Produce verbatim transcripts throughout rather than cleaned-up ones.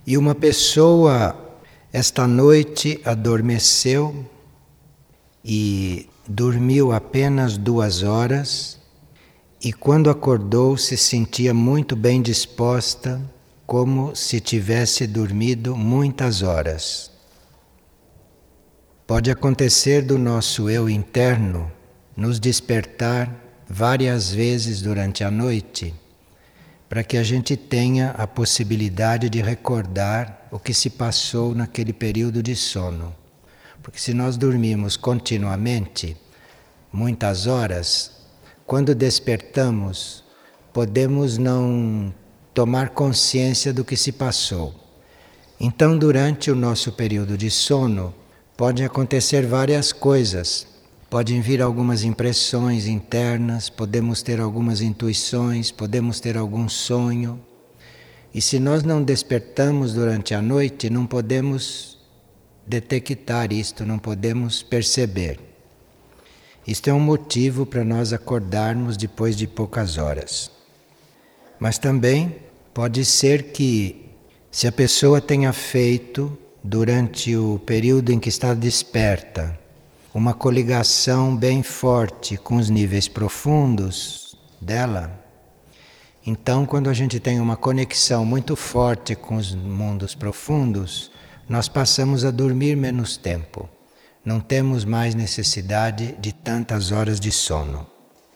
E uma pessoa, esta noite, adormeceu e dormiu apenas duas horas e quando acordou se sentia muito bem disposta, como se tivesse dormido muitas horas. Pode acontecer do nosso eu interno nos despertar várias vezes durante a noite, para que a gente tenha a possibilidade de recordar o que se passou naquele período de sono. Porque se nós dormimos continuamente, muitas horas, quando despertamos, podemos não tomar consciência do que se passou. Então, durante o nosso período de sono, podem acontecer várias coisas. Podem vir algumas impressões internas, podemos ter algumas intuições, podemos ter algum sonho. E se nós não despertamos durante a noite, não podemos detectar isto, não podemos perceber. Isto é um motivo para nós acordarmos depois de poucas horas. Mas também pode ser que, se a pessoa tenha feito, durante o período em que está desperta, uma coligação bem forte com os níveis profundos dela, então quando a gente tem uma conexão muito forte com os mundos profundos, nós passamos a dormir menos tempo. Não temos mais necessidade de tantas horas de sono.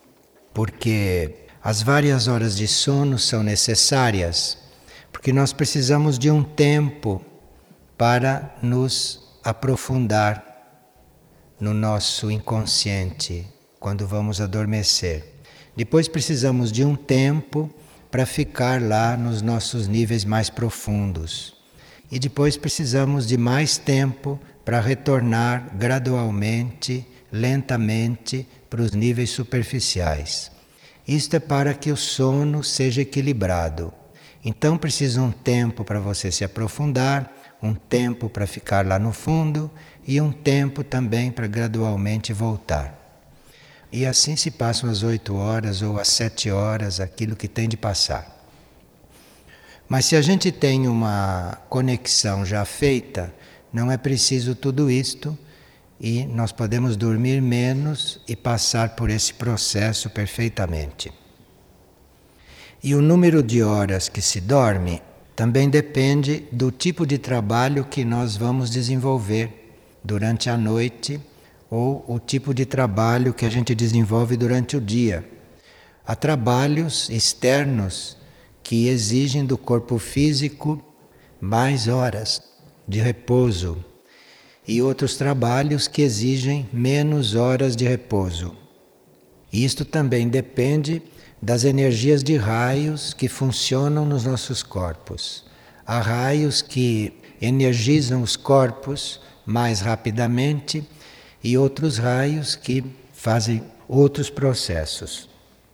Porque as várias horas de sono são necessárias, porque nós precisamos de um tempo para nos aprofundar no nosso inconsciente, quando vamos adormecer. Depois precisamos de um tempo para ficar lá nos nossos níveis mais profundos. E depois precisamos de mais tempo para retornar gradualmente, lentamente, para os níveis superficiais. Isto é para que o sono seja equilibrado. Então precisa um tempo para você se aprofundar, um tempo para ficar lá no fundo e um tempo também para gradualmente voltar. E assim se passam as oito horas ou as sete horas, aquilo que tem de passar. Mas se a gente tem uma conexão já feita, não é preciso tudo isto e nós podemos dormir menos e passar por esse processo perfeitamente. E o número de horas que se dorme também depende do tipo de trabalho que nós vamos desenvolver durante a noite ou o tipo de trabalho que a gente desenvolve durante o dia. Há trabalhos externos que exigem do corpo físico mais horas de repouso e outros trabalhos que exigem menos horas de repouso. Isto também depende das energias de raios que funcionam nos nossos corpos. Há raios que energizam os corpos mais rapidamente e outros raios que fazem outros processos.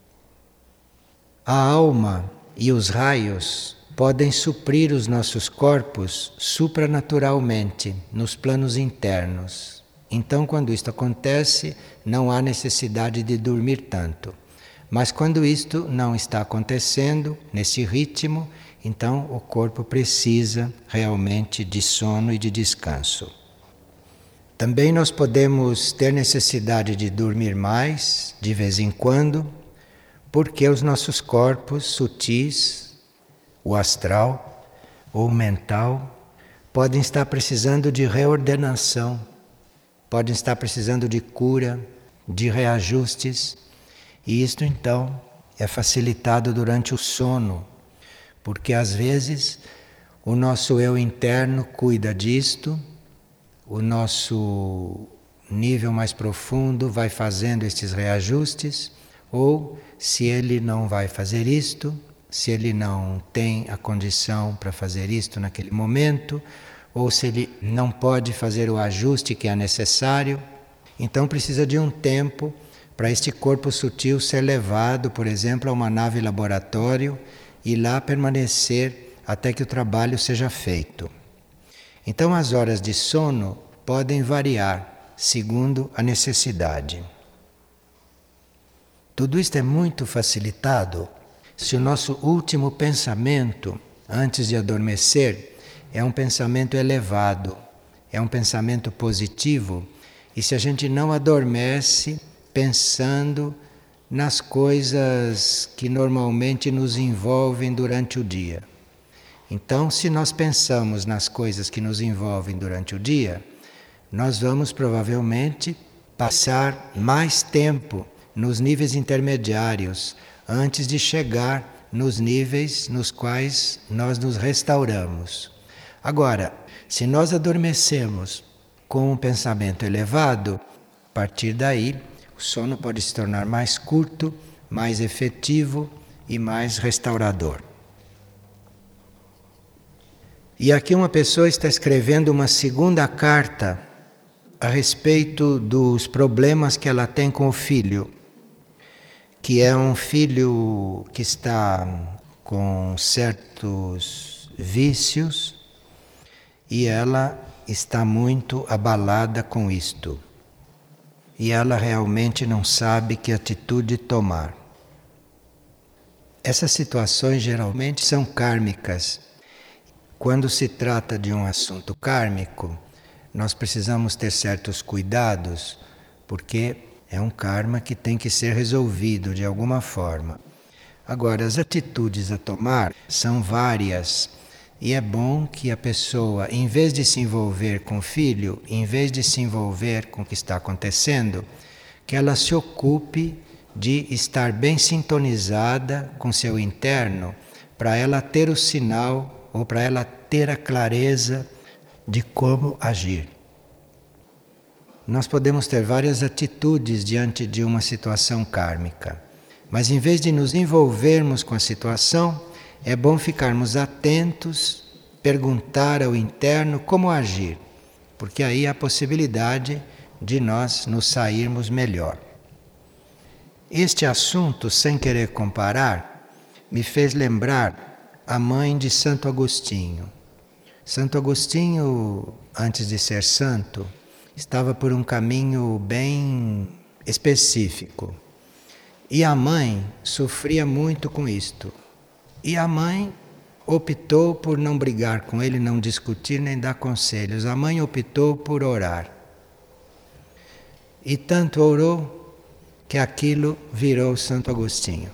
A alma e os raios podem suprir os nossos corpos supranaturalmente, nos planos internos. Então, quando isto acontece, não há necessidade de dormir tanto. Mas quando isto não está acontecendo, nesse ritmo, então o corpo precisa realmente de sono e de descanso. Também nós podemos ter necessidade de dormir mais, de vez em quando, porque os nossos corpos sutis, o astral ou o mental, podem estar precisando de reordenação, podem estar precisando de cura, de reajustes. E isto então é facilitado durante o sono, porque às vezes o nosso eu interno cuida disto, o nosso nível mais profundo vai fazendo estes reajustes, ou se ele não vai fazer isto, se ele não tem a condição para fazer isto naquele momento, ou se ele não pode fazer o ajuste que é necessário, então precisa de um tempo para este corpo sutil ser levado, por exemplo, a uma nave laboratório e lá permanecer até que o trabalho seja feito. Então as horas de sono podem variar segundo a necessidade. Tudo isto é muito facilitado se o nosso último pensamento, antes de adormecer, é um pensamento elevado, é um pensamento positivo, e se a gente não adormece pensando nas coisas que normalmente nos envolvem durante o dia. Então, se nós pensamos nas coisas que nos envolvem durante o dia, nós vamos provavelmente passar mais tempo nos níveis intermediários antes de chegar nos níveis nos quais nós nos restauramos. Agora, se nós adormecemos com um pensamento elevado, a partir daí o sono pode se tornar mais curto, mais efetivo e mais restaurador. E aqui uma pessoa está escrevendo uma segunda carta a respeito dos problemas que ela tem com o filho, que é um filho que está com certos vícios e ela está muito abalada com isto. E ela realmente não sabe que atitude tomar. Essas situações geralmente são kármicas. Quando se trata de um assunto kármico, nós precisamos ter certos cuidados, porque é um karma que tem que ser resolvido de alguma forma. Agora, as atitudes a tomar são várias, e é bom que a pessoa, em vez de se envolver com o filho, em vez de se envolver com o que está acontecendo, que ela se ocupe de estar bem sintonizada com seu interno, para ela ter o sinal ou para ela ter a clareza de como agir. Nós podemos ter várias atitudes diante de uma situação kármica, mas em vez de nos envolvermos com a situação, é bom ficarmos atentos, perguntar ao interno como agir, porque aí há a possibilidade de nós nos sairmos melhor. Este assunto, sem querer comparar, me fez lembrar a mãe de Santo Agostinho. Santo Agostinho, antes de ser santo, estava por um caminho bem específico. E a mãe sofria muito com isto. E a mãe optou por não brigar com ele, não discutir nem dar conselhos. A mãe optou por orar. E tanto orou que aquilo virou Santo Agostinho.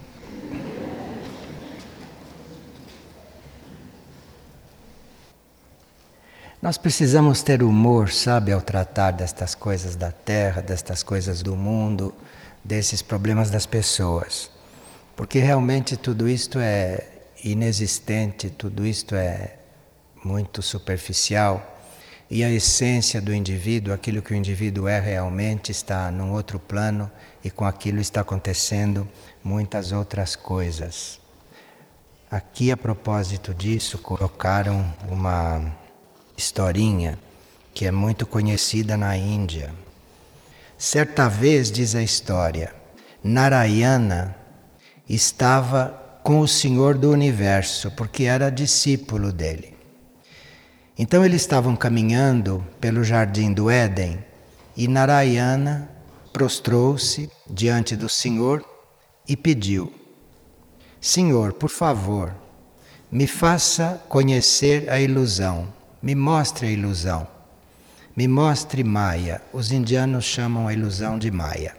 Nós precisamos ter humor, sabe, ao tratar destas coisas da terra, destas coisas do mundo, desses problemas das pessoas. Porque realmente tudo isto é inexistente, tudo isto é muito superficial. E a essência do indivíduo, aquilo que o indivíduo é realmente, está num outro plano e com aquilo está acontecendo muitas outras coisas. Aqui, a propósito disso, colocaram uma historinha que é muito conhecida na Índia. Certa vez, diz a história, Narayana estava com o Senhor do Universo, porque era discípulo dele. Então eles estavam caminhando pelo jardim do Éden e Narayana prostrou-se diante do Senhor e pediu: Senhor, por favor, me faça conhecer a ilusão. Me mostre a ilusão, me mostre Maya. Os indianos chamam a ilusão de Maya.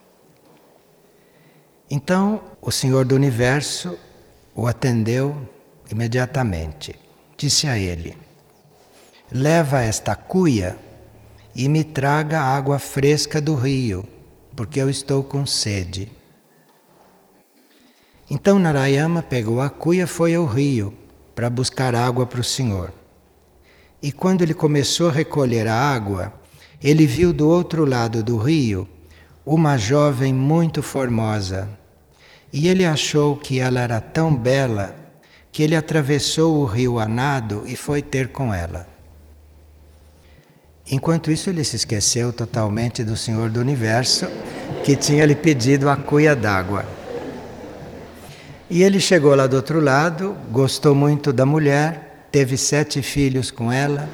Então, o Senhor do Universo o atendeu imediatamente. Disse a ele: leva esta cuia e me traga água fresca do rio, porque eu estou com sede. Então Narayana pegou a cuia e foi ao rio para buscar água para o Senhor. E quando ele começou a recolher a água, ele viu do outro lado do rio uma jovem muito formosa. E ele achou que ela era tão bela que ele atravessou o rio a nado e foi ter com ela. Enquanto isso, ele se esqueceu totalmente do Senhor do Universo, que tinha lhe pedido a cuia d'água. E ele chegou lá do outro lado, gostou muito da mulher, teve sete filhos com ela.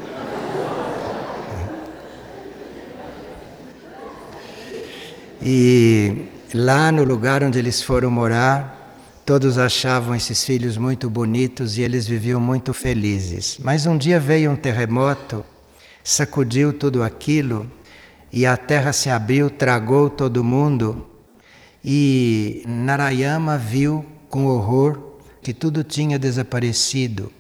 E lá no lugar onde eles foram morar, todos achavam esses filhos muito bonitos e eles viviam muito felizes. Mas um dia veio um terremoto, sacudiu tudo aquilo e a terra se abriu, tragou todo mundo e Narayana viu com horror que tudo tinha desaparecido.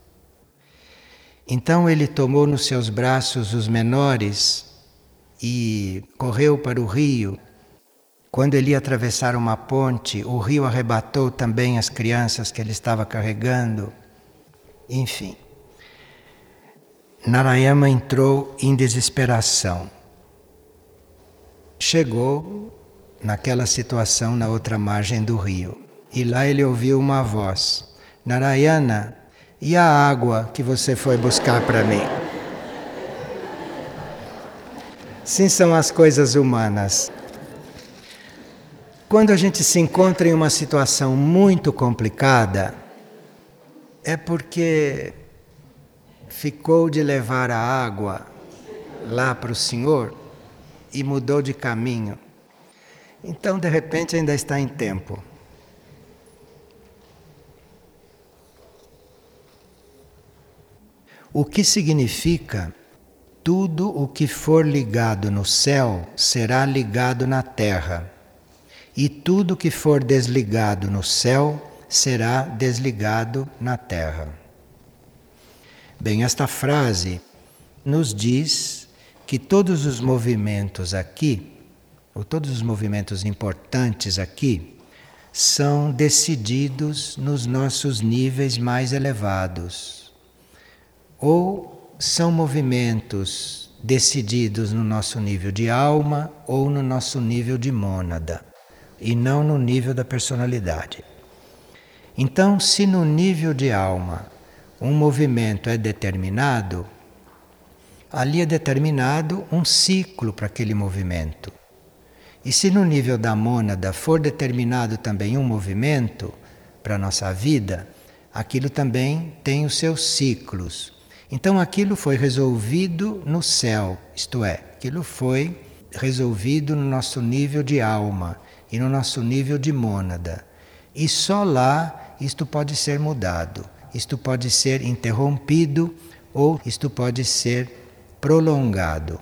Então ele tomou nos seus braços os menores e correu para o rio. Quando ele ia atravessar uma ponte, o rio arrebatou também as crianças que ele estava carregando. Enfim, Narayana entrou em desesperação. Chegou naquela situação na outra margem do rio. E lá ele ouviu uma voz: Narayana, e a água que você foi buscar para mim? Sim, são as coisas humanas. Quando a gente se encontra em uma situação muito complicada, é porque ficou de levar a água lá para o Senhor e mudou de caminho. Então, de repente, ainda está em tempo. O que significa: tudo o que for ligado no céu será ligado na terra, e tudo que for desligado no céu será desligado na terra. Bem, esta frase nos diz que todos os movimentos aqui, ou todos os movimentos importantes aqui, são decididos nos nossos níveis mais elevados. Ou são movimentos decididos no nosso nível de alma ou no nosso nível de mônada, e não no nível da personalidade. Então, se no nível de alma um movimento é determinado, ali é determinado um ciclo para aquele movimento. E se no nível da mônada for determinado também um movimento para a nossa vida, aquilo também tem os seus ciclos. Então aquilo foi resolvido no céu, isto é, aquilo foi resolvido no nosso nível de alma e no nosso nível de mônada. E só lá isto pode ser mudado, isto pode ser interrompido ou isto pode ser prolongado.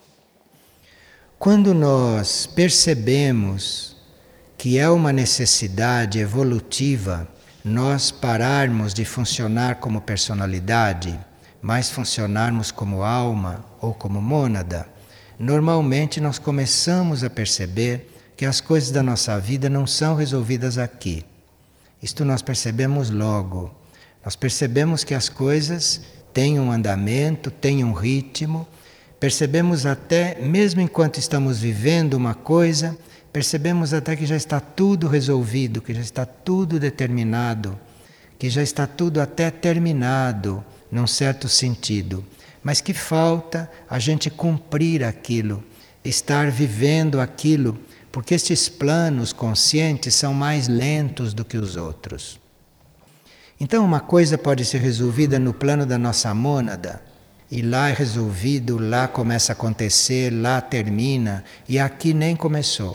Quando nós percebemos que é uma necessidade evolutiva nós pararmos de funcionar como personalidade, mas funcionarmos como alma ou como mônada, normalmente nós começamos a perceber que as coisas da nossa vida não são resolvidas aqui. Isto nós percebemos logo. Nós percebemos que as coisas têm um andamento, têm um ritmo. Percebemos até, mesmo enquanto estamos vivendo uma coisa, percebemos até que já está tudo resolvido, que já está tudo determinado, que já está tudo até terminado, num certo sentido. Mas que falta a gente cumprir aquilo, estar vivendo aquilo, porque estes planos conscientes são mais lentos do que os outros. Então uma coisa pode ser resolvida no plano da nossa mônada, e lá é resolvido, lá começa a acontecer, lá termina, e aqui nem começou.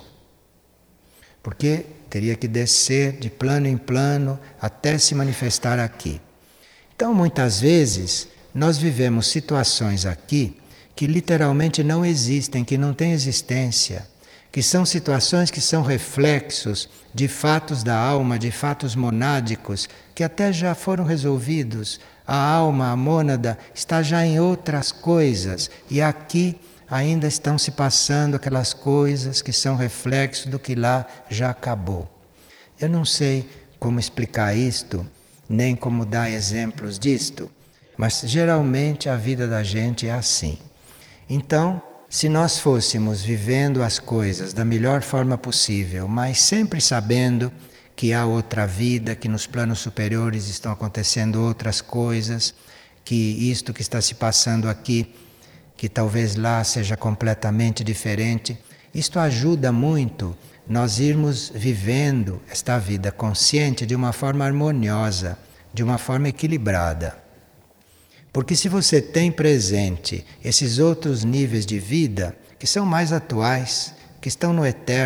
Porque teria que descer de plano em plano até se manifestar aqui. Então muitas vezes nós vivemos situações aqui que literalmente não existem, que não têm existência, que são situações que são reflexos de fatos da alma, de fatos monádicos, que até já foram resolvidos. A alma, a mônada, está já em outras coisas, e aqui ainda estão se passando aquelas coisas que são reflexos do que lá já acabou. Eu não sei como explicar isto, nem como dar exemplos disto, mas geralmente a vida da gente é assim. Então, se nós fôssemos vivendo as coisas da melhor forma possível, mas sempre sabendo que há outra vida, que nos planos superiores estão acontecendo outras coisas, que isto que está se passando aqui, que talvez lá seja completamente diferente, isto ajuda muito nós irmos vivendo esta vida consciente de uma forma harmoniosa, de uma forma equilibrada. Porque se você tem presente esses outros níveis de vida, que são mais atuais, que estão no eterno,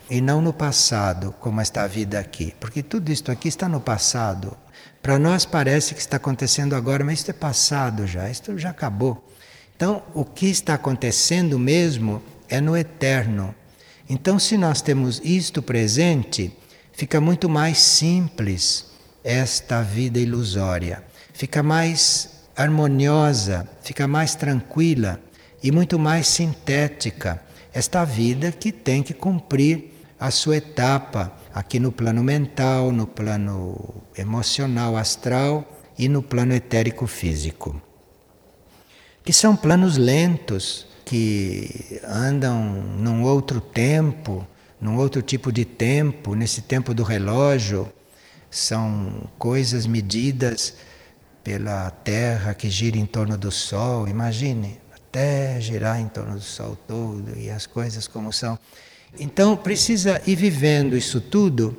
e não no passado, como está a vida aqui. Porque tudo isto aqui está no passado. Para nós parece que está acontecendo agora, mas isso é passado já, isso já acabou. Então, o que está acontecendo mesmo é no eterno. Então, se nós temos isto presente, fica muito mais simples esta vida ilusória. Fica mais harmoniosa, fica mais tranquila e muito mais sintética. Esta vida que tem que cumprir a sua etapa aqui no plano mental, no plano emocional, astral e no plano etérico físico. Que são planos lentos, que andam num outro tempo, num outro tipo de tempo, nesse tempo do relógio. São coisas medidas pela Terra que gira em torno do Sol. Imagine, até girar em torno do Sol todo e as coisas como são. Então precisa ir vivendo isso tudo,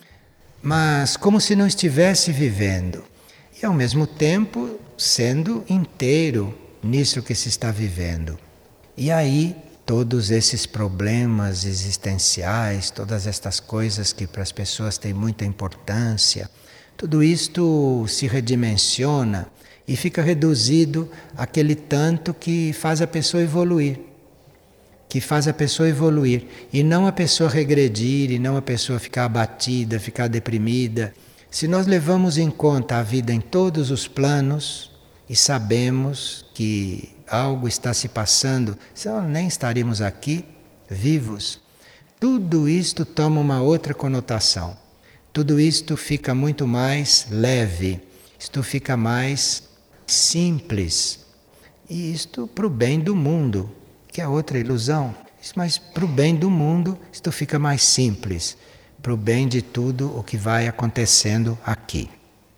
mas como se não estivesse vivendo. E ao mesmo tempo sendo inteiro nisso que se está vivendo. E aí todos esses problemas existenciais, todas estas coisas que para as pessoas têm muita importância, tudo isto se redimensiona e fica reduzido àquele tanto que faz a pessoa evoluir. Que faz a pessoa evoluir e não a pessoa regredir, e não a pessoa ficar abatida, ficar deprimida. Se nós levamos em conta a vida em todos os planos e sabemos que algo está se passando, senão nem estaríamos aqui vivos, tudo isto toma uma outra conotação. Tudo isto fica muito mais leve, isto fica mais simples. E isto para o bem do mundo, que é outra ilusão. Mas para o bem do mundo, isto fica mais simples. Para o bem de tudo o que vai acontecendo aqui.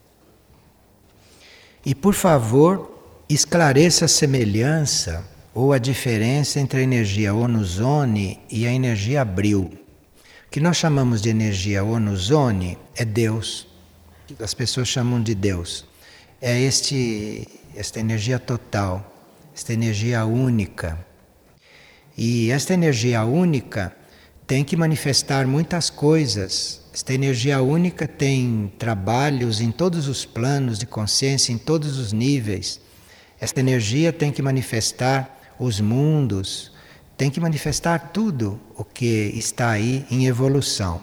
E por favor, esclareça a semelhança ou a diferença entre a energia Onuzone e a energia Abril. O que nós chamamos de energia Onuzone é Deus. As pessoas chamam de Deus. É este, esta energia total, esta energia única. E esta energia única tem que manifestar muitas coisas. Esta energia única tem trabalhos em todos os planos de consciência, em todos os níveis. Esta energia tem que manifestar os mundos, tem que manifestar tudo o que está aí em evolução.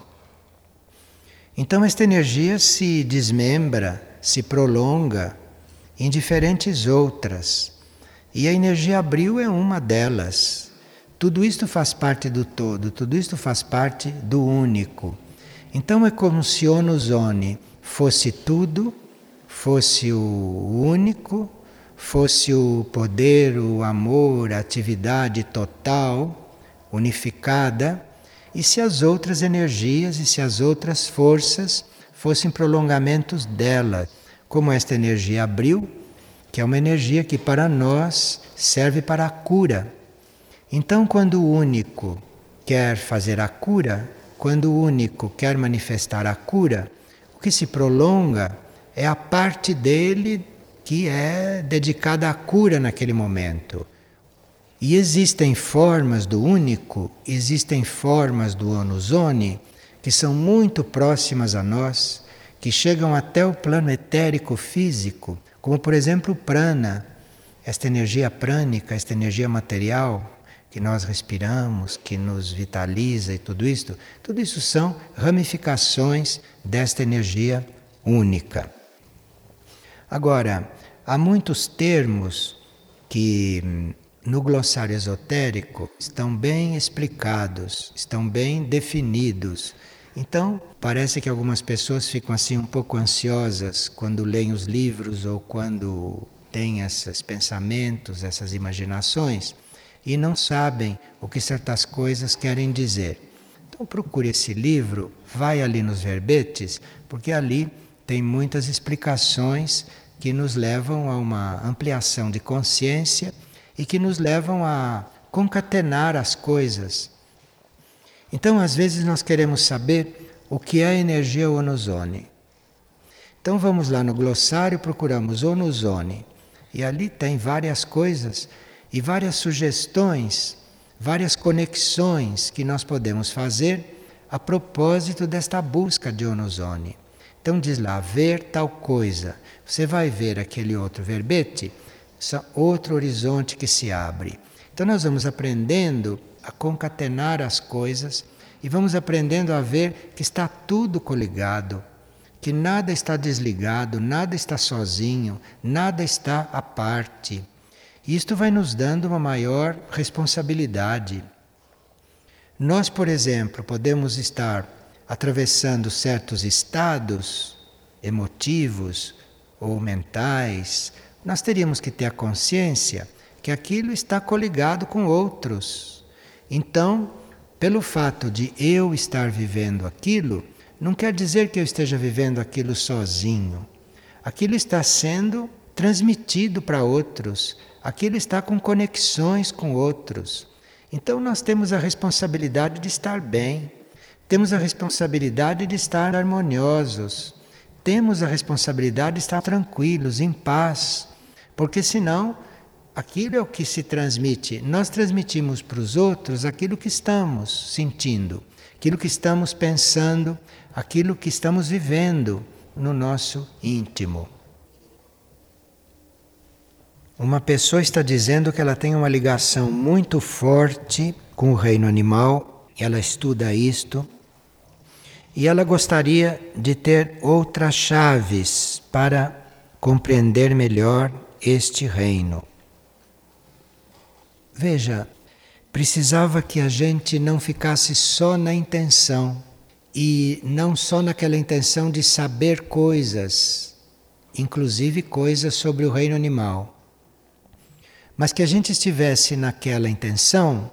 Então esta energia se desmembra, se prolonga em diferentes outras. E a energia Abril é uma delas. Tudo isto faz parte do todo, tudo isto faz parte do único. Então é como se Onuzone fosse tudo, fosse o único, fosse o poder, o amor, a atividade total, unificada, e se as outras energias e se as outras forças fossem prolongamentos dela, como esta energia Abril, que é uma energia que para nós serve para a cura. Então, quando o único quer fazer a cura, quando o único quer manifestar a cura, o que se prolonga é a parte dele que é dedicada à cura naquele momento. E existem formas do único, existem formas do Onuzone que são muito próximas a nós, que chegam até o plano etérico físico, como por exemplo o prana, esta energia prânica, esta energia material que nós respiramos, que nos vitaliza e tudo isto, tudo isso são ramificações desta energia única. Agora, há muitos termos que no glossário esotérico estão bem explicados, estão bem definidos. Então, parece que algumas pessoas ficam assim um pouco ansiosas quando leem os livros ou quando têm esses pensamentos, essas imaginações, e não sabem o que certas coisas querem dizer. Então procure esse livro, vai ali nos verbetes, porque ali tem muitas explicações que nos levam a uma ampliação de consciência e que nos levam a concatenar as coisas. Então, às vezes, nós queremos saber o que é a energia Onuzone. Então, vamos lá no glossário, procuramos Onuzone. E ali tem várias coisas e várias sugestões, várias conexões que nós podemos fazer a propósito desta busca de Onozone. Então diz lá, ver tal coisa. Você vai ver aquele outro verbete, outro horizonte que se abre. Então nós vamos aprendendo a concatenar as coisas e vamos aprendendo a ver que está tudo coligado, que nada está desligado, nada está sozinho, nada está à parte. E isto vai nos dando uma maior responsabilidade. Nós, por exemplo, podemos estar atravessando certos estados emotivos ou mentais. Nós teríamos que ter a consciência que aquilo está coligado com outros. Então, pelo fato de eu estar vivendo aquilo, não quer dizer que eu esteja vivendo aquilo sozinho. Aquilo está sendo transmitido para outros. Aquilo está com conexões com outros. Então nós temos a responsabilidade de estar bem. Temos a responsabilidade de estar harmoniosos. Temos a responsabilidade de estar tranquilos, em paz. Porque senão, aquilo é o que se transmite. Nós transmitimos para os outros aquilo que estamos sentindo, aquilo que estamos pensando, aquilo que estamos vivendo no nosso íntimo. Uma pessoa está dizendo que ela tem uma ligação muito forte com o reino animal, ela estuda isto, e ela gostaria de ter outras chaves para compreender melhor este reino. Veja, precisava que a gente não ficasse só na intenção, e não só naquela intenção de saber coisas, inclusive coisas sobre o reino animal, mas que a gente estivesse naquela intenção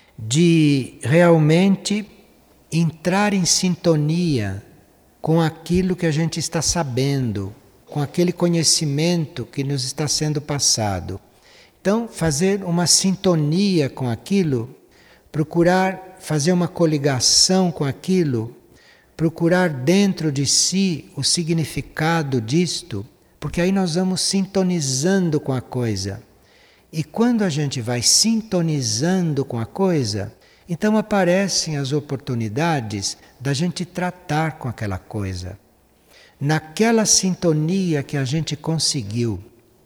de realmente entrar em sintonia com aquilo que a gente está sabendo, com aquele conhecimento que nos está sendo passado. Então, fazer uma sintonia com aquilo, procurar fazer uma coligação com aquilo, procurar dentro de si o significado disto, porque aí nós vamos sintonizando com a coisa. E quando a gente vai sintonizando com a coisa, então aparecem as oportunidades da gente tratar com aquela coisa. Naquela sintonia que a gente conseguiu,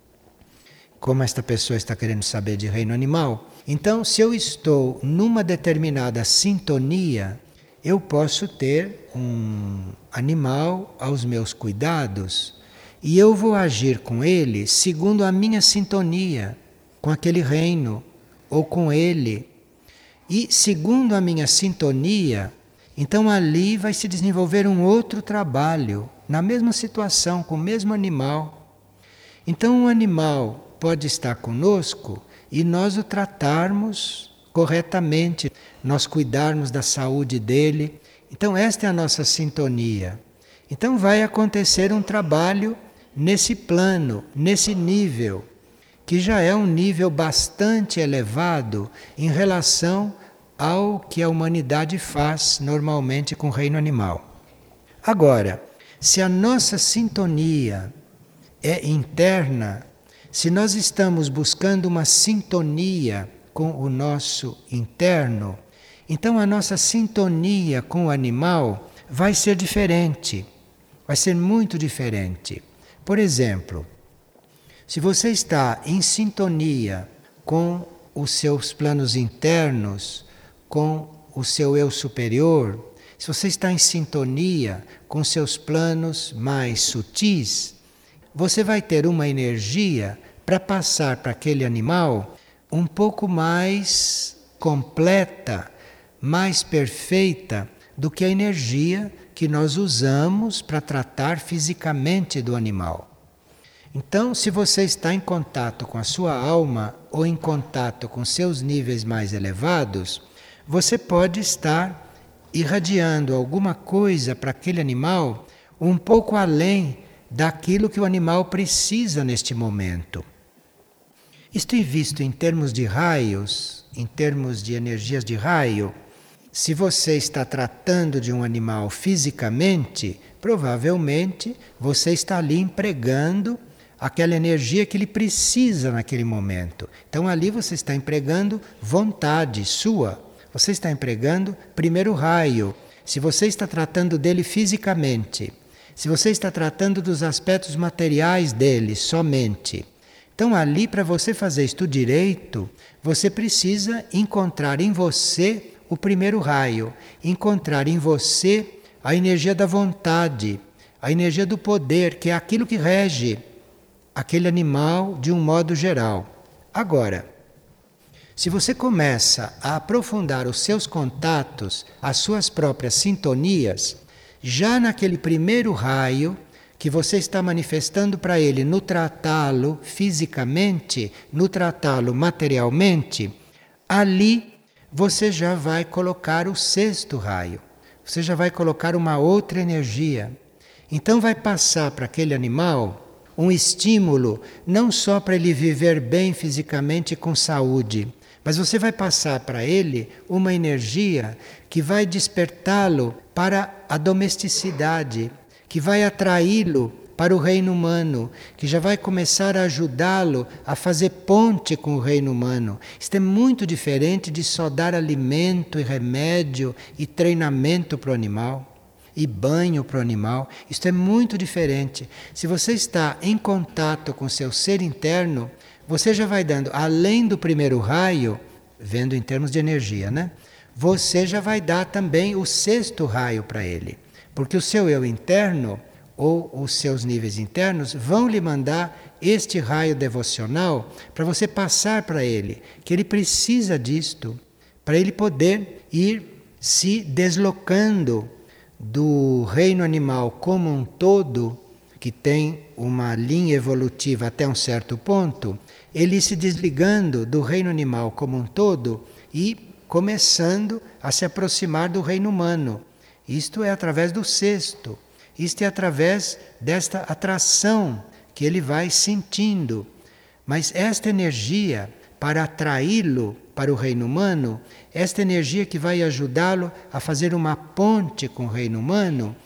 como esta pessoa está querendo saber de reino animal, então se eu estou numa determinada sintonia, eu posso ter um animal aos meus cuidados e eu vou agir com ele segundo a minha sintonia com aquele reino ou com ele. E segundo a minha sintonia, então ali vai se desenvolver um outro trabalho, na mesma situação, com o mesmo animal. Então o animal pode estar conosco e nós o tratarmos corretamente, nós cuidarmos da saúde dele. Então esta é a nossa sintonia. Então vai acontecer um trabalho nesse plano, nesse nível, que já é um nível bastante elevado em relação ao que a humanidade faz normalmente com o reino animal. Agora, se a nossa sintonia é interna, se nós estamos buscando uma sintonia com o nosso interno, então a nossa sintonia com o animal vai ser diferente, vai ser muito diferente. Por exemplo, se você está em sintonia com os seus planos internos, com o seu eu superior, se você está em sintonia com seus planos mais sutis, você vai ter uma energia para passar para aquele animal um pouco mais completa, mais perfeita do que a energia que nós usamos para tratar fisicamente do animal. Então, se você está em contato com a sua alma ou em contato com seus níveis mais elevados, você pode estar irradiando alguma coisa para aquele animal um pouco além daquilo que o animal precisa neste momento. Isto é visto em termos de raios, em termos de energias de raio. Se você está tratando de um animal fisicamente, provavelmente você está ali empregando aquela energia que ele precisa naquele momento. Então ali você está empregando vontade sua, você está empregando primeiro raio, se você está tratando dele fisicamente, se você está tratando dos aspectos materiais dele somente. Então, ali, para você fazer isto direito, você precisa encontrar em você o primeiro raio, encontrar em você a energia da vontade, a energia do poder, que é aquilo que rege aquele animal de um modo geral. Agora, se você começa a aprofundar os seus contatos, as suas próprias sintonias, já naquele primeiro raio que você está manifestando para ele no tratá-lo fisicamente, no tratá-lo materialmente, ali você já vai colocar o sexto raio. Você já vai colocar uma outra energia. Então vai passar para aquele animal um estímulo, não só para ele viver bem fisicamente com saúde, mas você vai passar para ele uma energia que vai despertá-lo para a domesticidade, que vai atraí-lo para o reino humano, que já vai começar a ajudá-lo a fazer ponte com o reino humano. Isto é muito diferente de só dar alimento e remédio e treinamento para o animal e banho para o animal. Isto é muito diferente. Se você está em contato com o seu ser interno, você já vai dando, além do primeiro raio, vendo em termos de energia, né? Você já vai dar também o sexto raio para ele. Porque o seu eu interno, ou os seus níveis internos, vão lhe mandar este raio devocional para você passar para ele, que ele precisa disto, para ele poder ir se deslocando do reino animal como um todo, que tem uma linha evolutiva até um certo ponto, ele se desligando do reino animal como um todo e começando a se aproximar do reino humano. Isto é através do sexto, isto é através desta atração que ele vai sentindo. Mas esta energia, para atraí-lo para o reino humano, esta energia que vai ajudá-lo a fazer uma ponte com o reino humano,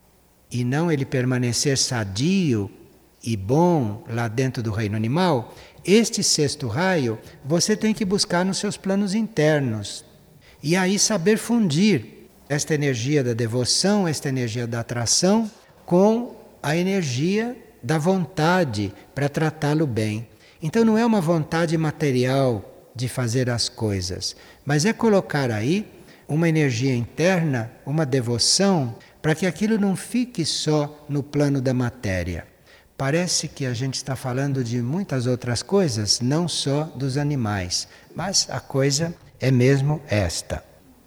e não ele permanecer sadio e bom lá dentro do reino animal, este sexto raio você tem que buscar nos seus planos internos. E aí saber fundir esta energia da devoção, esta energia da atração, com a energia da vontade para tratá-lo bem. Então não é uma vontade material de fazer as coisas, mas é colocar aí uma energia interna, uma devoção, para que aquilo não fique só no plano da matéria. Parece que a gente está falando de muitas outras coisas, não só dos animais, mas a coisa é mesmo esta.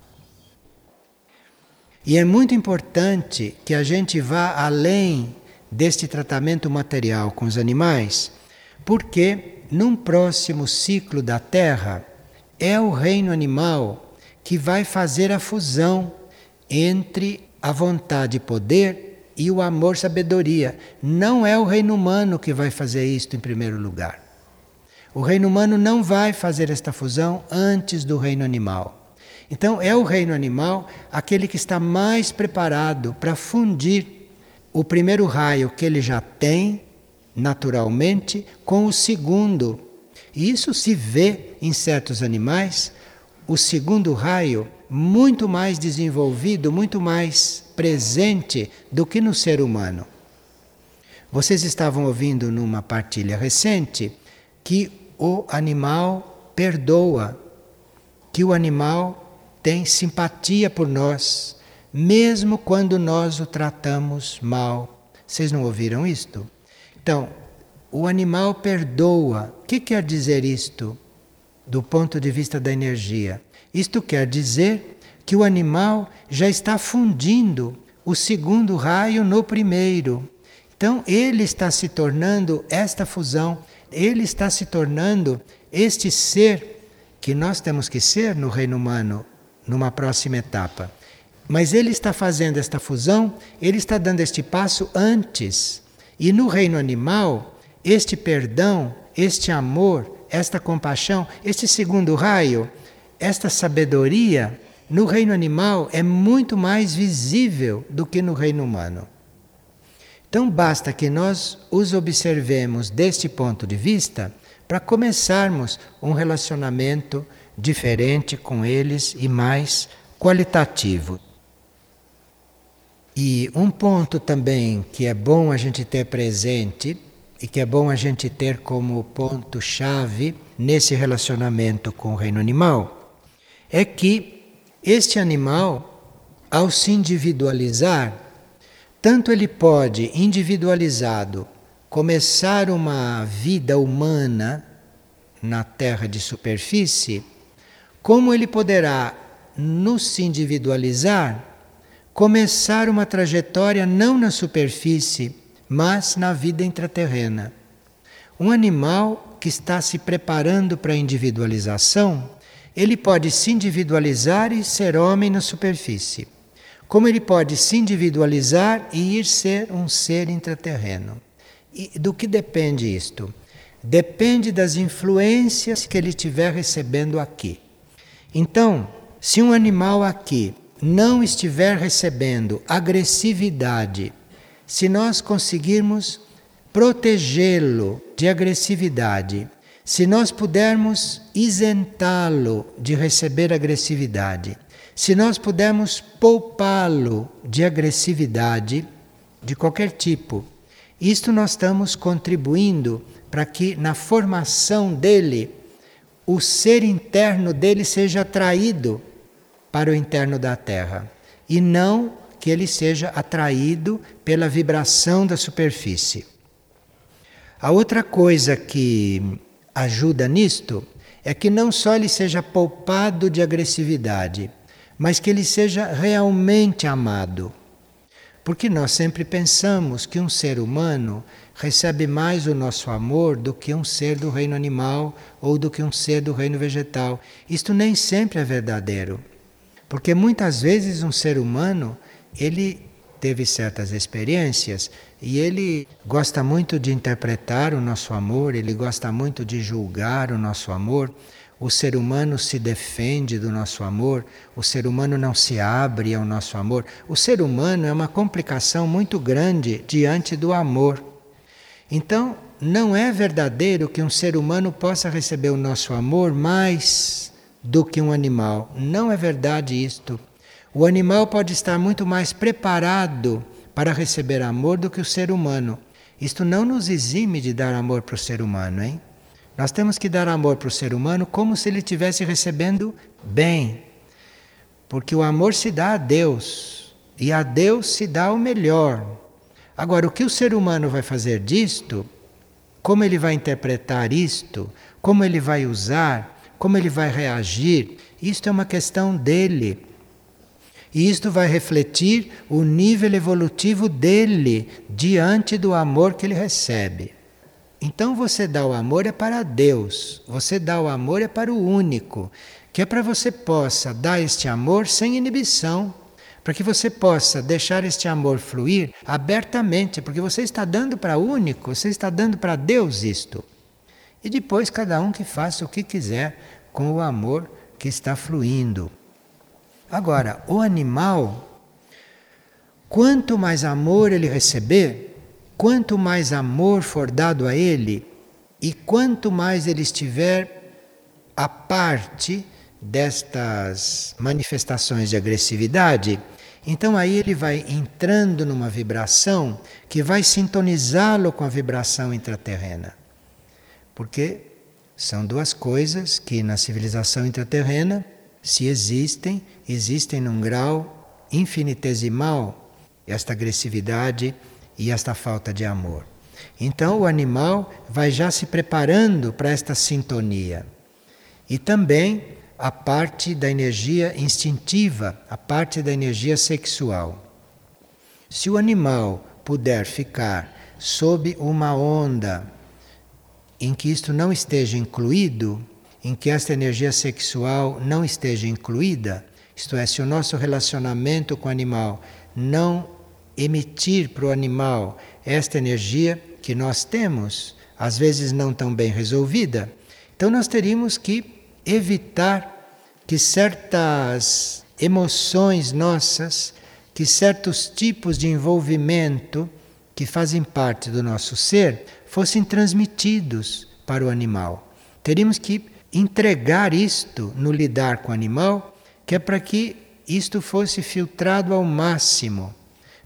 E é muito importante que a gente vá além deste tratamento material com os animais, porque num próximo ciclo da Terra é o reino animal que vai fazer a fusão entre a vontade e poder e o amor e sabedoria. Não é o reino humano que vai fazer isto em primeiro lugar. O reino humano não vai fazer esta fusão antes do reino animal. Então é o reino animal aquele que está mais preparado para fundir o primeiro raio que ele já tem naturalmente com o segundo. E isso se vê em certos animais, o segundo raio muito mais desenvolvido, muito mais presente do que no ser humano. Vocês estavam ouvindo numa partilha recente que o animal perdoa, que o animal tem simpatia por nós, mesmo quando nós o tratamos mal. Vocês não ouviram isto? Então, o animal perdoa. O que quer dizer isto do ponto de vista da energia? Isto quer dizer que o animal já está fundindo o segundo raio no primeiro. Então, ele está se tornando esta fusão, ele está se tornando este ser que nós temos que ser no reino humano, numa próxima etapa. Mas ele está fazendo esta fusão, ele está dando este passo antes. E no reino animal, este perdão, este amor, esta compaixão, este segundo raio, esta sabedoria, no reino animal é muito mais visível do que no reino humano. Então basta que nós os observemos deste ponto de vista para começarmos um relacionamento diferente com eles e mais qualitativo. E um ponto também que é bom a gente ter presente e que é bom a gente ter como ponto-chave nesse relacionamento com o reino animal é que este animal, ao se individualizar, tanto ele pode, individualizado, começar uma vida humana na Terra de superfície, como ele poderá, no se individualizar, começar uma trajetória não na superfície, mas na vida intraterrena. Um animal que está se preparando para a individualização, ele pode se individualizar e ser homem na superfície. Como ele pode se individualizar e ir ser um ser intraterreno. E do que depende isto? Depende das influências que ele estiver recebendo aqui. Então, se um animal aqui não estiver recebendo agressividade, se nós conseguirmos protegê-lo de agressividade, se nós pudermos isentá-lo de receber agressividade, se nós pudermos poupá-lo de agressividade de qualquer tipo, isto nós estamos contribuindo para que na formação dele, o ser interno dele seja atraído para o interno da Terra e não que ele seja atraído pela vibração da superfície. A outra coisa que ajuda nisto é que não só ele seja poupado de agressividade, mas que ele seja realmente amado. Porque nós sempre pensamos que um ser humano recebe mais o nosso amor do que um ser do reino animal ou do que um ser do reino vegetal. Isto nem sempre é verdadeiro. Porque muitas vezes um ser humano, ele teve certas experiências e ele gosta muito de interpretar o nosso amor, ele gosta muito de julgar o nosso amor. O ser humano se defende do nosso amor, o ser humano não se abre ao nosso amor. O ser humano é uma complicação muito grande diante do amor. Então, não é verdadeiro que um ser humano possa receber o nosso amor mais do que um animal. Não é verdade isto. O animal pode estar muito mais preparado para receber amor do que o ser humano. Isto não nos exime de dar amor para o ser humano, hein? Nós temos que dar amor para o ser humano como se ele estivesse recebendo bem. Porque o amor se dá a Deus. E a Deus se dá o melhor. Agora, o que o ser humano vai fazer disto, como ele vai interpretar isto, como ele vai usar, como ele vai reagir, isto é uma questão dele. E isto vai refletir o nível evolutivo dele diante do amor que ele recebe. Então você dá o amor é para Deus, você dá o amor é para o único, que é para você possa dar este amor sem inibição, para que você possa deixar este amor fluir abertamente, porque você está dando para o único, você está dando para Deus isto. E depois cada um que faça o que quiser com o amor que está fluindo. Agora, o animal, quanto mais amor ele receber, quanto mais amor for dado a ele e quanto mais ele estiver à parte destas manifestações de agressividade, então aí ele vai entrando numa vibração que vai sintonizá-lo com a vibração intraterrena. Porque são duas coisas que na civilização intraterrena, se existem, existem num grau infinitesimal esta agressividade e esta falta de amor. Então o animal vai já se preparando para esta sintonia. E também a parte da energia instintiva, a parte da energia sexual. Se o animal puder ficar sob uma onda em que isto não esteja incluído, em que esta energia sexual não esteja incluída, isto é, se o nosso relacionamento com o animal não emitir para o animal esta energia que nós temos, às vezes não tão bem resolvida, então nós teríamos que evitar que certas emoções nossas, que certos tipos de envolvimento que fazem parte do nosso ser, fossem transmitidos para o animal. Teríamos que entregar isto no lidar com o animal, que é para que isto fosse filtrado ao máximo.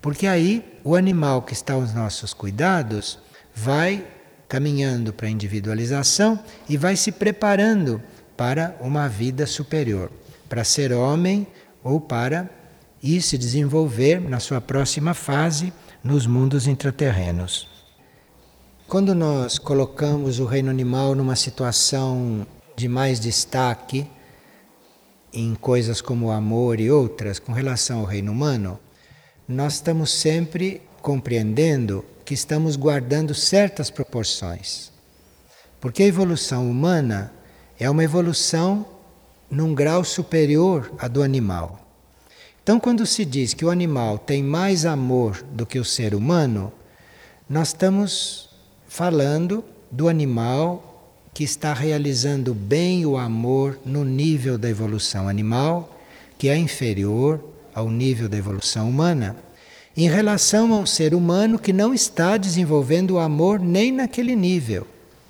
Porque aí o animal que está aos nossos cuidados vai caminhando para a individualização e vai se preparando para uma vida superior, para ser homem ou para ir se desenvolver na sua próxima fase nos mundos intraterrenos. Quando nós colocamos o reino animal numa situação de mais destaque, em coisas como o amor e outras, com relação ao reino humano, nós estamos sempre compreendendo que estamos guardando certas proporções. Porque a evolução humana é uma evolução num grau superior à do animal. Então, quando se diz que o animal tem mais amor do que o ser humano, nós estamos falando do animal que está realizando bem o amor no nível da evolução animal, que é inferior ao nível da evolução humana, em relação a um ser humano que não está desenvolvendo o amor nem naquele nível.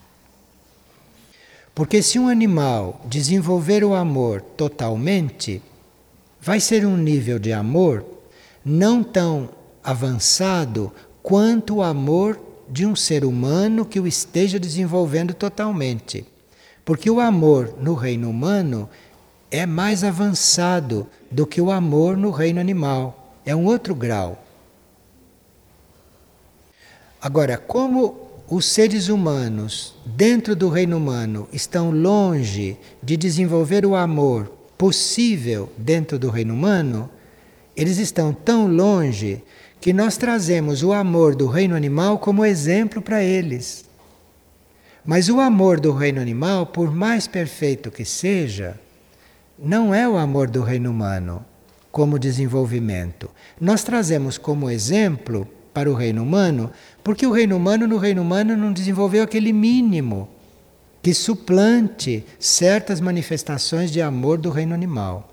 Porque se um animal desenvolver o amor totalmente, vai ser um nível de amor não tão avançado quanto o amor de um ser humano que o esteja desenvolvendo totalmente. Porque o amor no reino humano é mais avançado do que o amor no reino animal. É um outro grau. Agora, como os seres humanos dentro do reino humano estão longe de desenvolver o amor possível dentro do reino humano, eles estão tão longe que nós trazemos o amor do reino animal como exemplo para eles. Mas o amor do reino animal, por mais perfeito que seja, não é o amor do reino humano como desenvolvimento. Nós trazemos como exemplo para o reino humano, porque o reino humano, no reino humano, não desenvolveu aquele mínimo que suplante certas manifestações de amor do reino animal.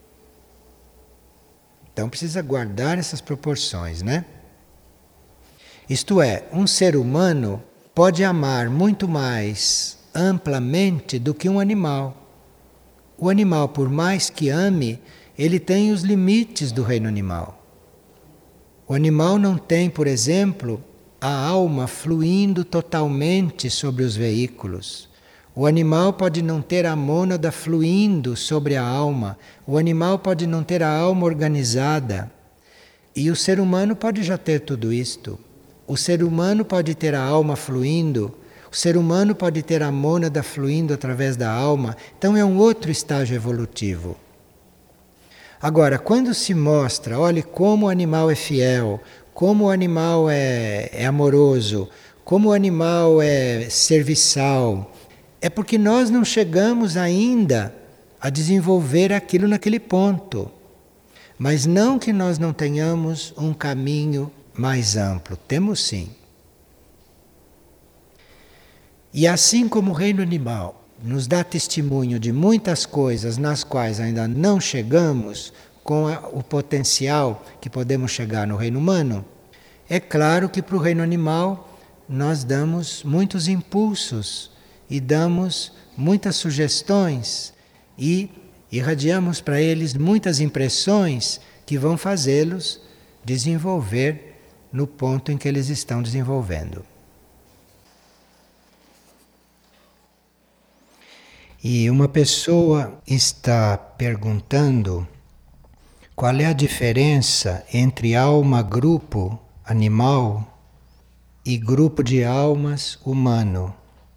Então precisa guardar essas proporções, né? Isto é, um ser humano pode amar muito mais amplamente do que um animal. O animal, por mais que ame, ele tem os limites do reino animal. O animal não tem, por exemplo, a alma fluindo totalmente sobre os veículos. O animal pode não ter a mônada fluindo sobre a alma. O animal pode não ter a alma organizada. E o ser humano pode já ter tudo isto. O ser humano pode ter a alma fluindo. O ser humano pode ter a mônada fluindo através da alma. Então é um outro estágio evolutivo. Agora, quando se mostra, olhe como o animal é fiel, como o animal é, é amoroso, como o animal é serviçal, é porque nós não chegamos ainda a desenvolver aquilo naquele ponto. Mas não que nós não tenhamos um caminho mais amplo, temos sim. E assim como o reino animal nos dá testemunho de muitas coisas nas quais ainda não chegamos com a, o potencial que podemos chegar no reino humano, é claro que para o reino animal nós damos muitos impulsos e damos muitas sugestões e irradiamos para eles muitas impressões que vão fazê-los desenvolver no ponto em que eles estão desenvolvendo. E uma pessoa está perguntando qual é a diferença entre alma-grupo animal e grupo de almas humano.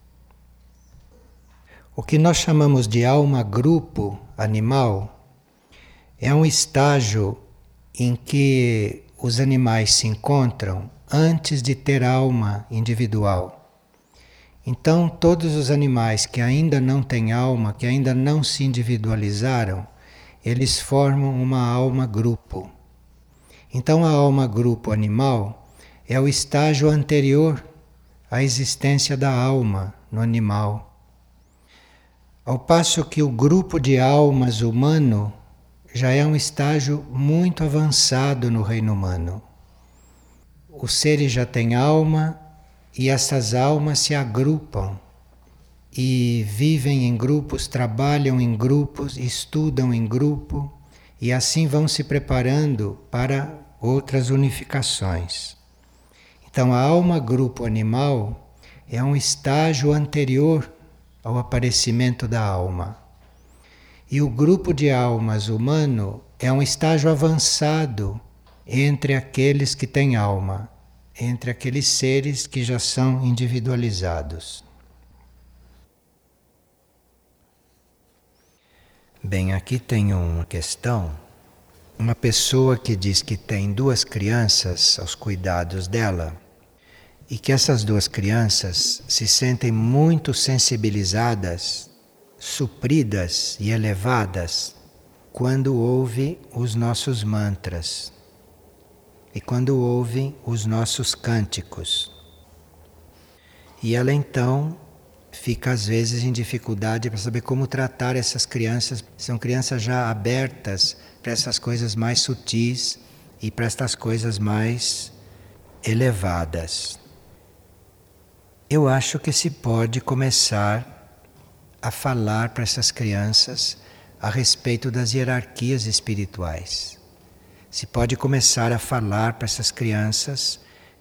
O que nós chamamos de alma-grupo animal é um estágio em que os animais se encontram antes de ter alma individual. Então, todos os animais que ainda não têm alma, que ainda não se individualizaram, eles formam uma alma-grupo. Então, a alma-grupo animal é o estágio anterior à existência da alma no animal. Ao passo que o grupo de almas humano já é um estágio muito avançado no reino humano. Os seres já têm alma, e essas almas se agrupam e vivem em grupos, trabalham em grupos, estudam em grupo e assim vão se preparando para outras unificações. Então, a alma grupo animal é um estágio anterior ao aparecimento da alma. E o grupo de almas humano é um estágio avançado entre aqueles que têm alma, entre aqueles seres que já são individualizados. Bem, aqui tem uma questão. Uma pessoa que diz que tem duas crianças aos cuidados dela e que essas duas crianças se sentem muito sensibilizadas, supridas e elevadas quando ouve os nossos mantras e quando ouve os nossos cânticos. E ela então fica às vezes em dificuldade para saber como tratar essas crianças. São crianças já abertas para essas coisas mais sutis e para estas coisas mais elevadas. Eu acho que se pode começar a falar para essas crianças a respeito das hierarquias espirituais. Se pode começar a falar para essas crianças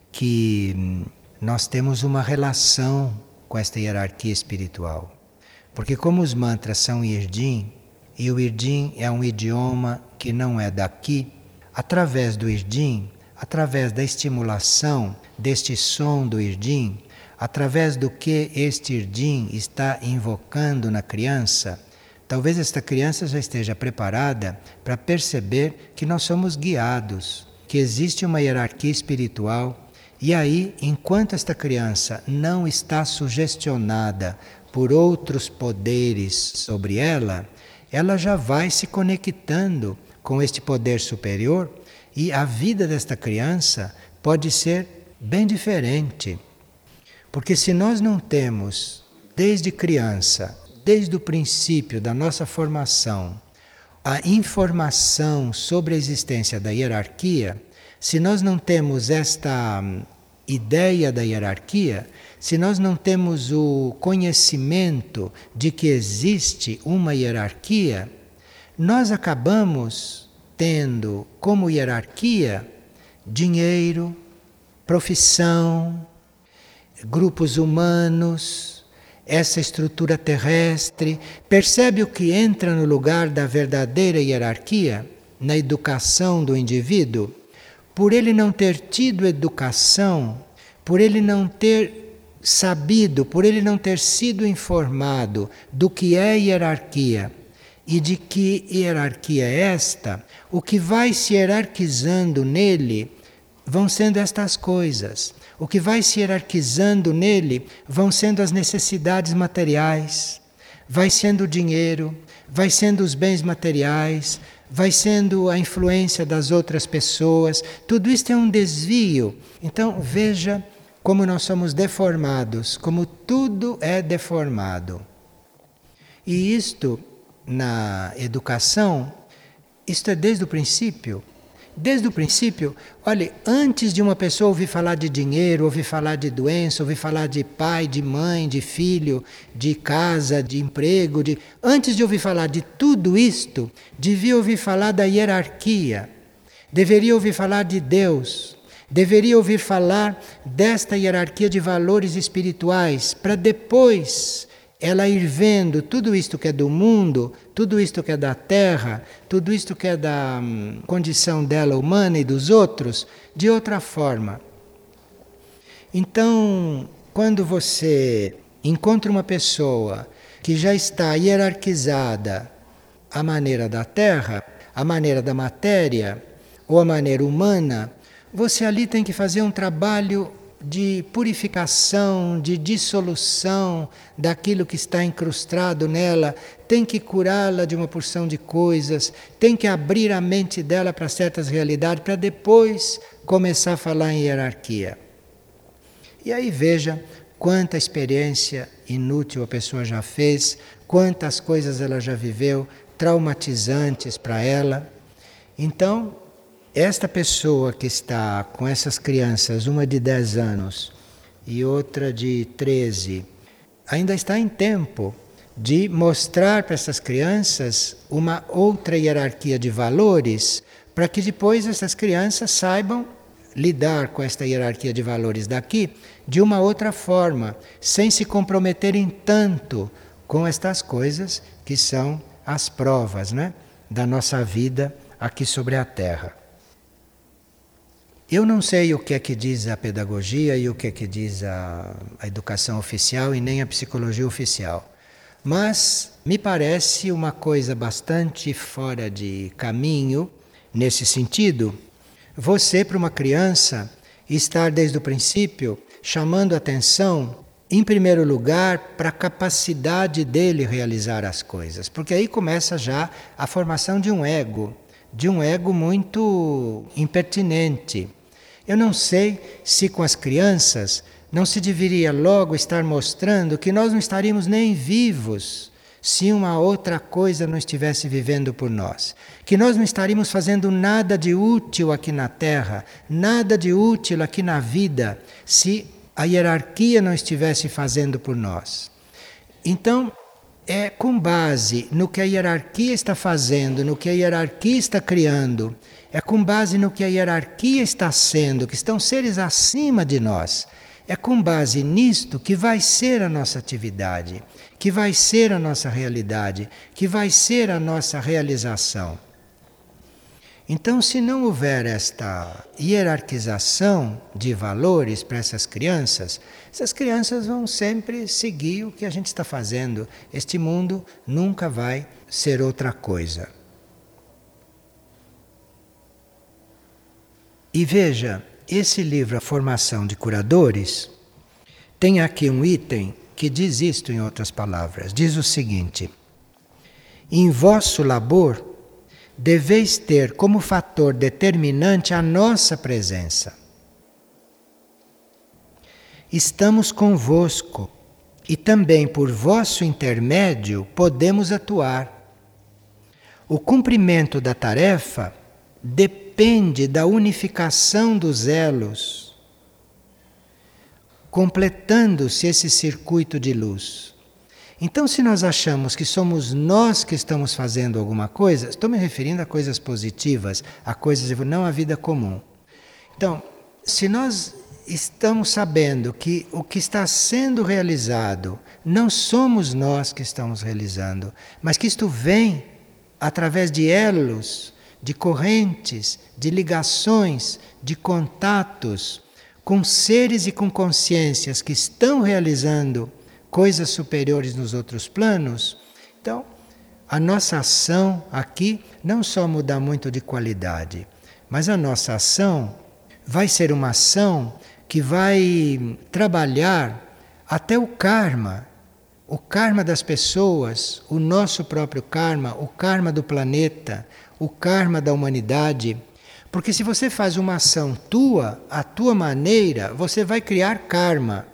que nós temos uma relação com esta hierarquia espiritual. Porque como os mantras são Irdim, e o Irdim é um idioma que não é daqui, através do Irdim, através da estimulação deste som do Irdim, através do que este Irdim está invocando na criança, talvez esta criança já esteja preparada para perceber que nós somos guiados, que existe uma hierarquia espiritual. E aí, enquanto esta criança não está sugestionada por outros poderes sobre ela, ela já vai se conectando com este poder superior e a vida desta criança pode ser bem diferente. Porque se nós não temos, desde criança, desde o princípio da nossa formação, a informação sobre a existência da hierarquia, se nós não temos esta ideia da hierarquia, se nós não temos o conhecimento de que existe uma hierarquia, nós acabamos tendo como hierarquia dinheiro, profissão, grupos humanos, essa estrutura terrestre. Percebe o que entra no lugar da verdadeira hierarquia na educação do indivíduo? Por ele não ter tido educação, por ele não ter sabido, por ele não ter sido informado do que é hierarquia e de que hierarquia é esta, o que vai se hierarquizando nele vão sendo estas coisas. O que vai se hierarquizando nele vão sendo as necessidades materiais, vai sendo o dinheiro, vai sendo os bens materiais, vai sendo a influência das outras pessoas. Tudo isto é um desvio. Então veja como nós somos deformados, como tudo é deformado. E isto, na educação, isto é desde o princípio. Desde o princípio, olhe, antes de uma pessoa ouvir falar de dinheiro, ouvir falar de doença, ouvir falar de pai, de mãe, de filho, de casa, de emprego, de... antes de ouvir falar de tudo isto, devia ouvir falar da hierarquia, deveria ouvir falar de Deus, deveria ouvir falar desta hierarquia de valores espirituais, para depois ela ir vendo tudo isto que é do mundo, tudo isto que é da terra, tudo isto que é da hum, condição dela humana e dos outros, de outra forma. Então, quando você encontra uma pessoa que já está hierarquizada à maneira da terra, à maneira da matéria, ou à maneira humana, você ali tem que fazer um trabalho de purificação, de dissolução daquilo que está incrustado nela, tem que curá-la de uma porção de coisas, tem que abrir a mente dela para certas realidades, para depois começar a falar em hierarquia. E aí veja quanta experiência inútil a pessoa já fez, quantas coisas ela já viveu, traumatizantes para ela. Então, esta pessoa que está com essas crianças, uma de dez anos e outra de treze, ainda está em tempo de mostrar para essas crianças uma outra hierarquia de valores, para que depois essas crianças saibam lidar com esta hierarquia de valores daqui de uma outra forma, sem se comprometerem tanto com estas coisas que são as provas, né, da nossa vida aqui sobre a Terra. Eu não sei o que é que diz a pedagogia e o que é que diz a, a educação oficial e nem a psicologia oficial, mas me parece uma coisa bastante fora de caminho nesse sentido. Você, para uma criança, estar desde o princípio chamando atenção, em primeiro lugar, para a capacidade dele realizar as coisas. Porque aí começa já a formação de um ego, de um ego muito impertinente. Eu não sei se com as crianças não se deveria logo estar mostrando que nós não estaríamos nem vivos se uma outra coisa não estivesse vivendo por nós. Que nós não estaríamos fazendo nada de útil aqui na Terra, nada de útil aqui na vida, se a hierarquia não estivesse fazendo por nós. Então, é com base no que a hierarquia está fazendo, no que a hierarquia está criando, é com base no que a hierarquia está sendo, que estão seres acima de nós. É com base nisto que vai ser a nossa atividade, que vai ser a nossa realidade, que vai ser a nossa realização. Então, se não houver esta hierarquização de valores para essas crianças, essas crianças vão sempre seguir o que a gente está fazendo. Este mundo nunca vai ser outra coisa. E veja, esse livro, A Formação de Curadores, tem aqui um item que diz isto em outras palavras. Diz o seguinte: em vosso labor deveis ter como fator determinante a nossa presença. Estamos convosco e também por vosso intermédio podemos atuar. O cumprimento da tarefa depende da unificação dos elos, completando-se esse circuito de luz. Então, se nós achamos que somos nós que estamos fazendo alguma coisa, estou me referindo a coisas positivas, a coisas, não a vida comum. Então, se nós estamos sabendo que o que está sendo realizado não somos nós que estamos realizando, mas que isto vem através de elos, de correntes, de ligações, de contatos com seres e com consciências que estão realizando coisas superiores nos outros planos, então a nossa ação aqui não só muda muito de qualidade, mas a nossa ação vai ser uma ação que vai trabalhar até o karma, o karma das pessoas, o nosso próprio karma, o karma do planeta, o karma da humanidade. Porque se você faz uma ação tua, à tua maneira, você vai criar karma.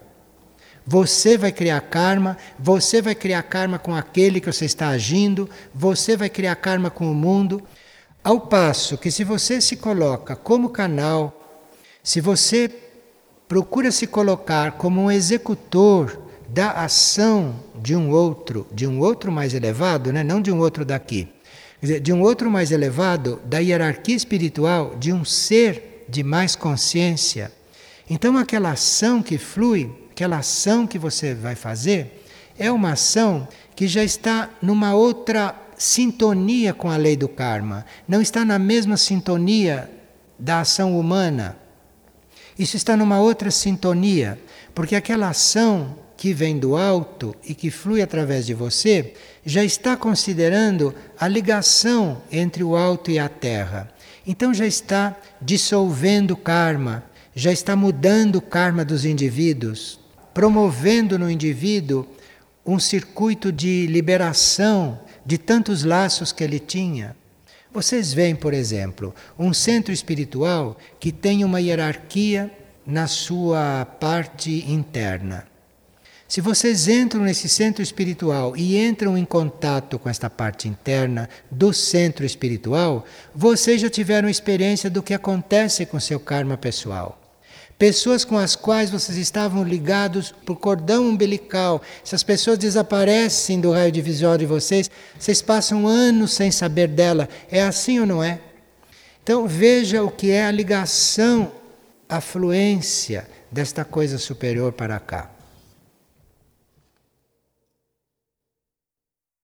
Você vai criar karma, você vai criar karma com aquele que você está agindo, você vai criar karma com o mundo. Ao passo que se você se coloca como canal, se você procura se colocar como um executor da ação de um outro, de um outro mais elevado, né? Não de um outro daqui, quer dizer, de um outro mais elevado, da hierarquia espiritual, de um ser de mais consciência, então aquela ação que flui, aquela ação que você vai fazer, é uma ação que já está numa outra sintonia com a lei do karma, não está na mesma sintonia da ação humana. Isso está numa outra sintonia, porque aquela ação que vem do alto e que flui através de você, já está considerando a ligação entre o alto e a terra. Então já está dissolvendo o karma, já está mudando o karma dos indivíduos, promovendo no indivíduo um circuito de liberação de tantos laços que ele tinha. Vocês veem, por exemplo, um centro espiritual que tem uma hierarquia na sua parte interna. Se vocês entram nesse centro espiritual e entram em contato com esta parte interna do centro espiritual, vocês já tiveram experiência do que acontece com seu karma pessoal. Pessoas com as quais vocês estavam ligados por cordão umbilical, essas pessoas desaparecem do raio divisório de vocês, vocês passam anos sem saber dela. É assim ou não é? Então veja o que é a ligação, a fluência desta coisa superior para cá.